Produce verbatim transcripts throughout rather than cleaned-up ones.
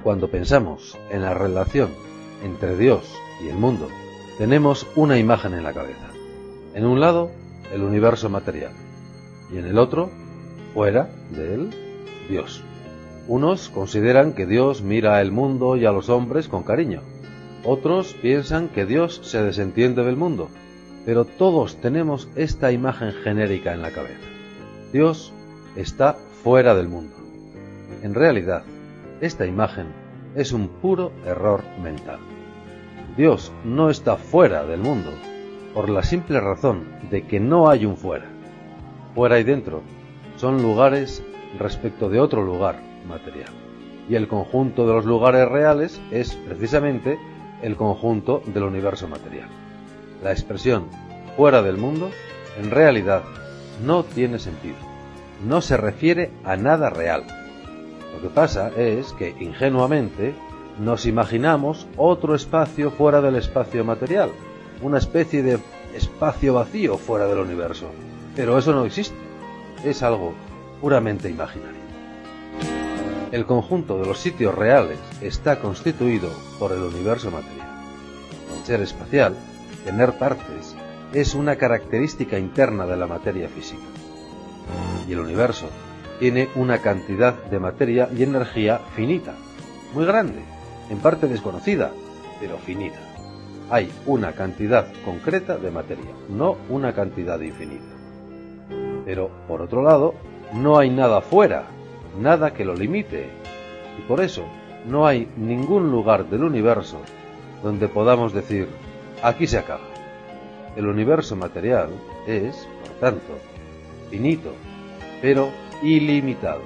Cuando pensamos en la relación entre Dios y el mundo, tenemos una imagen en la cabeza. En un lado, el universo material, y en el otro, fuera de él, Dios. Unos consideran que Dios mira al mundo y a los hombres con cariño. Otros piensan que Dios se desentiende del mundo, pero todos tenemos esta imagen genérica en la cabeza. Dios está fuera del mundo. En realidad, esta imagen es un puro error mental. Dios no está fuera del mundo, por la simple razón de que no hay un fuera. Fuera y dentro son lugares respecto de otro lugar material. Y el conjunto de los lugares reales es precisamente el conjunto del universo material. La expresión fuera del mundo en realidad no tiene sentido. No se refiere a nada real. Lo que pasa es que ingenuamente nos imaginamos otro espacio fuera del espacio material, una especie de espacio vacío fuera del universo. Pero eso no existe, es algo puramente imaginario. El conjunto de los sitios reales está constituido por el universo material. Al ser espacial, tener partes es una característica interna de la materia física. Y el universo tiene una cantidad de materia y energía finita, muy grande, en parte desconocida, pero finita. Hay una cantidad concreta de materia, no una cantidad infinita. Pero, por otro lado, no hay nada fuera, nada que lo limite, y por eso no hay ningún lugar del universo donde podamos decir, aquí se acaba. El universo material es, por tanto, finito, pero ilimitado.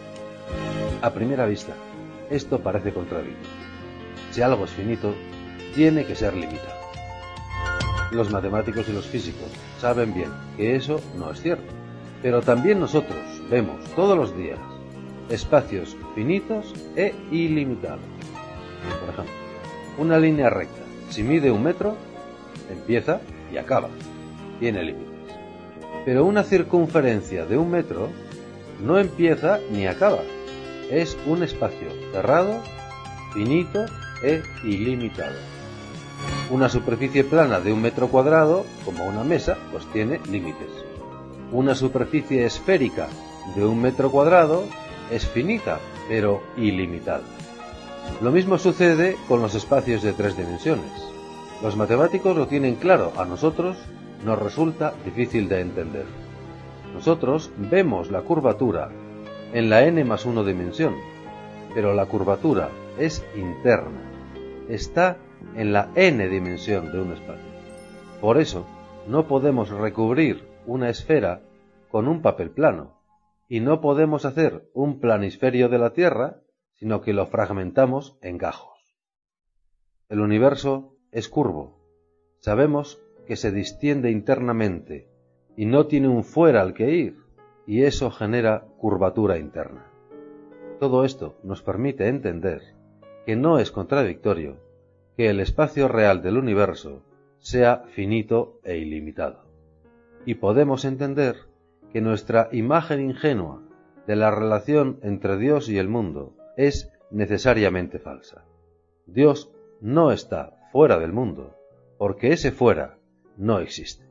A primera vista, esto parece contradictorio. Si algo es finito, tiene que ser limitado. Los matemáticos y los físicos saben bien que eso no es cierto, pero también nosotros vemos todos los días espacios finitos e ilimitados. Por ejemplo, una línea recta, si mide un metro, empieza y acaba, tiene límites. Pero una circunferencia de un metro no empieza ni acaba, es un espacio cerrado, finito e ilimitado. Una superficie plana de un metro cuadrado, como una mesa, pues tiene límites. Una superficie esférica de un metro cuadrado es finita, pero ilimitada. Lo mismo sucede con los espacios de tres dimensiones. Los matemáticos lo tienen claro, a nosotros nos resulta difícil de entender. Nosotros vemos la curvatura en la n más uno dimensión, pero la curvatura es interna, está en la n dimensión de un espacio. Por eso no podemos recubrir una esfera con un papel plano, y no podemos hacer un planisferio de la Tierra, sino que lo fragmentamos en gajos. El universo es curvo. Sabemos que se distiende internamente y no tiene un fuera al que ir, y eso genera curvatura interna. Todo esto nos permite entender que no es contradictorio que el espacio real del universo sea finito e ilimitado. Y podemos entender que nuestra imagen ingenua de la relación entre Dios y el mundo es necesariamente falsa. Dios no está fuera del mundo, porque ese fuera no existe.